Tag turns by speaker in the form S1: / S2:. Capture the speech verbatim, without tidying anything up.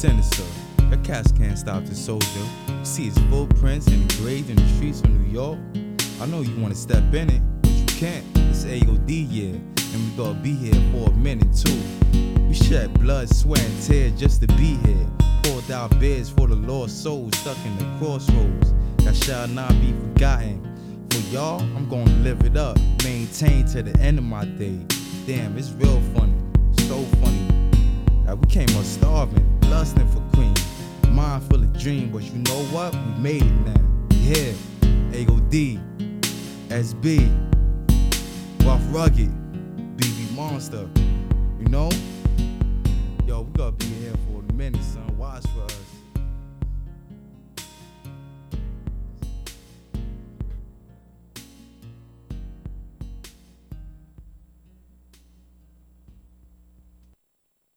S1: sinister. The cats can't stop the soldier. You see his footprints engraved in the streets of New York. I know you wanna step in it, but you can't. It's A O D year, and we gonna be here for a minute too. We shed blood, sweat, and tears just to be here. Poured out beers for the lost souls stuck in the crossroads that shall not be forgotten. For y'all, I'm gonna live it up, maintain to the end of my day. Damn, it's real funny, so funny. That we came up starving, lusting for cream. Mind full of dream, but you know what? We made it now. Yeah, A O D, S B, Rough Rugged, B B Monster. You know? Yo, we gotta be here for a minute, son. Watch for us.